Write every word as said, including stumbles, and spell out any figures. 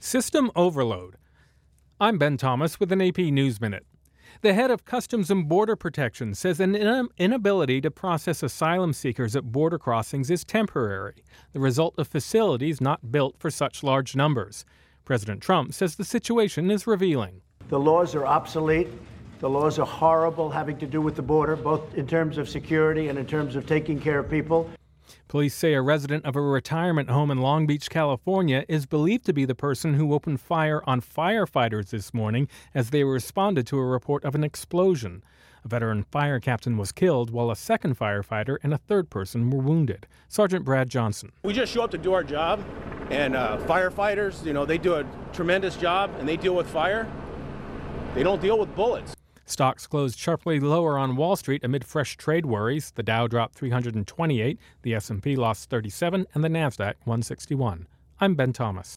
System overload. I'm Ben Thomas with an A P News Minute. The head of Customs and Border Protection says an inability to process asylum seekers at border crossings is temporary, the result of facilities not built for such large numbers. President Trump says the situation is revealing. The laws are obsolete. The laws are horrible, having to do with the border, both in terms of security and in terms of taking care of people. Police say a resident of a retirement home in Long Beach, California, is believed to be the person who opened fire on firefighters this morning as they responded to a report of an explosion. A veteran fire captain was killed while a second firefighter and a third person were wounded. Sergeant Brad Johnson. We just show up to do our job, and uh, firefighters, you know, they do a tremendous job, and they deal with fire. They don't deal with bullets. Stocks closed sharply lower on Wall Street amid fresh trade worries. The Dow dropped three hundred twenty-eight, the S and P lost thirty-seven, and the Nasdaq one sixty-one. I'm Ben Thomas.